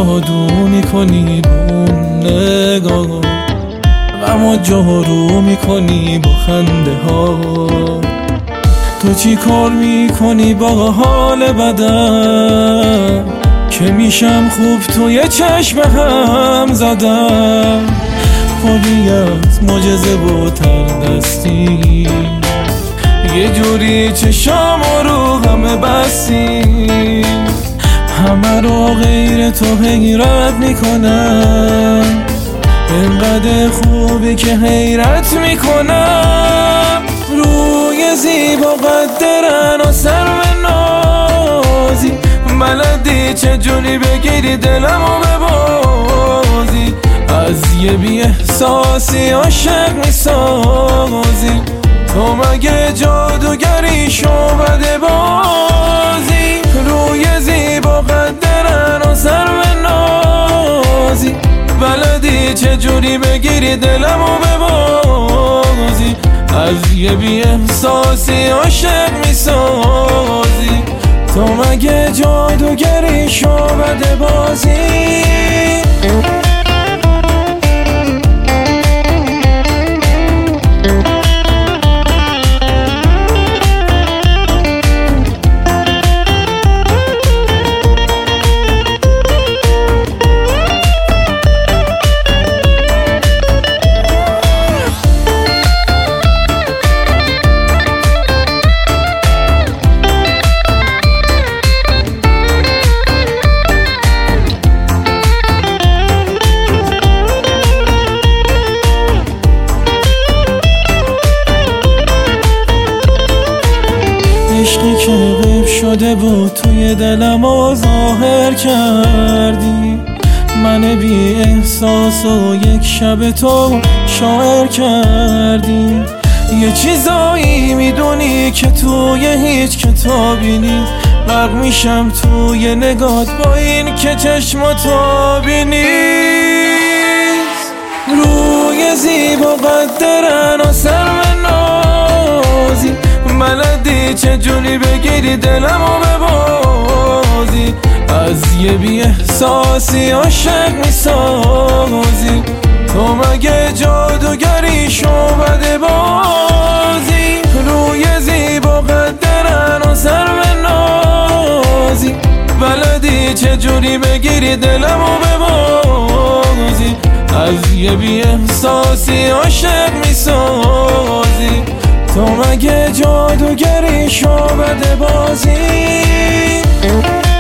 جادو میکنی با اون نگاه، غمو جارو میکنی با خنده ها. تو چی کار میکنی با حال بدم که میشم خوب توی چشم هم زدم؟ پلی از معجزه و تردستی، یه جوری چشامو رو همه بستی. همه رو غیر تو حیرت میکنم، اینقدر خوبی که حیرت میکنم. روی زیبا قدرن و سرو نازی، بلدی چجوری بگیری دلمو ببازی. از یه بی احساسی عاشق میسازی، تو مگه جادوگری شعبده بازی؟ روی زیبا قدرن و سرو نازی، بلدی چجوری بگیری دلمو ببازی. از یه بی احساسی عاشق میسازی، تو مگه جادوگری شعبده بازی؟ عشقی که غیب شده بود توی دلم ظاهر کردی، من بی احساس و یک شب تو شاعر کردی. یه چیزایی میدونی که توی هیچ کتابی نیست، غرق میشم توی نگات با این که چشم تابی نیست. روی زیبا قدرن و سرو نازی، بلدی چجوری بگیری دلمو ببازی. از یه بی احساسی عاشق میسازی، تو مگه جادوگری شعبده بازی؟ روی زیبا قدرن و سرو نازی، بلدی چجوری بگیری دلمو ببازی. از یه بی احساسی عاشق میسازی، تو مگه جادوگری شعبده بازی؟